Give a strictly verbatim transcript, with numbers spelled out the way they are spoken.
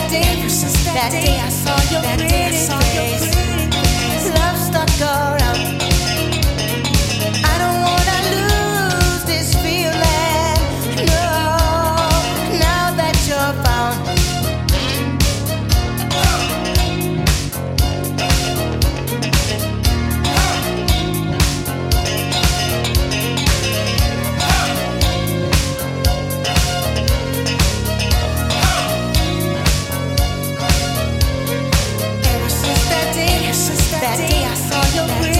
That day I saw your pretty face, love stuck around. I don't wanna lose this feeling, no. Now that you're found, that day I saw your pretty